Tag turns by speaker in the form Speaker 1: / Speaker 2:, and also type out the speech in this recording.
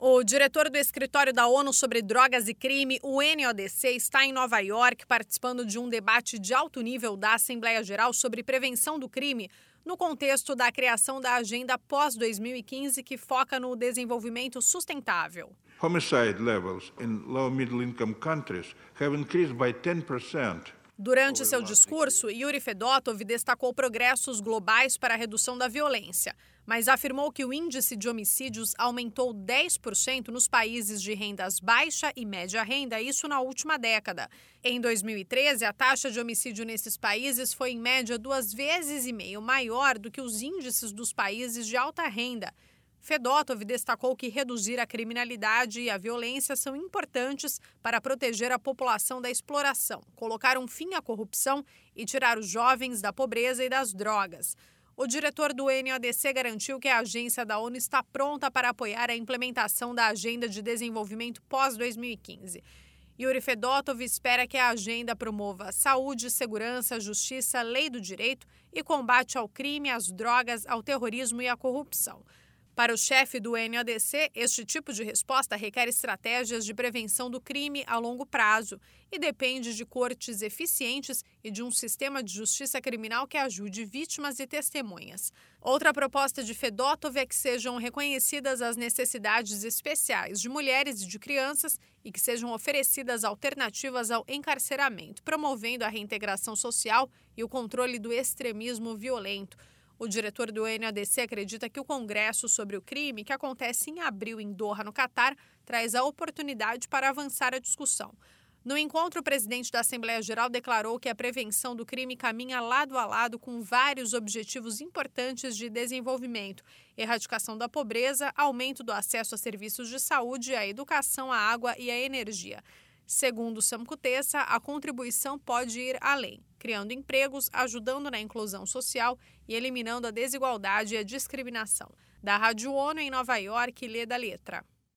Speaker 1: O diretor do Escritório da ONU sobre Drogas e Crime, o NODC, está em Nova York participando de um debate de alto nível da Assembleia Geral sobre prevenção do crime, no contexto da criação da Agenda pós-2015, que foca no desenvolvimento sustentável.
Speaker 2: Homicide levels in low and middle-income countries have increased by 10%.
Speaker 1: Durante seu discurso, Yuri Fedotov destacou progressos globais para a redução da violência, mas afirmou que o índice de homicídios aumentou 10% nos países de rendas baixa e média renda, isso na última década. Em 2013, a taxa de homicídio nesses países foi, em média, 2,5 vezes maior do que os índices dos países de alta renda. Fedotov destacou que reduzir a criminalidade e a violência são importantes para proteger a população da exploração, colocar um fim à corrupção e tirar os jovens da pobreza e das drogas. O diretor do NODC garantiu que a agência da ONU está pronta para apoiar a implementação da Agenda de Desenvolvimento pós-2015. Yuri Fedotov espera que a agenda promova saúde, segurança, justiça, lei do direito e combate ao crime, às drogas, ao terrorismo e à corrupção. Para o chefe do NODC, este tipo de resposta requer estratégias de prevenção do crime a longo prazo e depende de cortes eficientes e de um sistema de justiça criminal que ajude vítimas e testemunhas. Outra proposta de Fedotov é que sejam reconhecidas as necessidades especiais de mulheres e de crianças e que sejam oferecidas alternativas ao encarceramento, promovendo a reintegração social e o controle do extremismo violento. O diretor do NODC acredita que o Congresso sobre o Crime, que acontece em abril em Doha, no Catar, traz a oportunidade para avançar a discussão. No encontro, o presidente da Assembleia Geral declarou que a prevenção do crime caminha lado a lado com vários objetivos importantes de desenvolvimento: erradicação da pobreza, aumento do acesso a serviços de saúde, à educação, à água e à energia. Segundo Sam Kutesa, a contribuição pode ir além, criando empregos, ajudando na inclusão social e eliminando a desigualdade e a discriminação. Da Rádio ONU em Nova York, Leda Letra.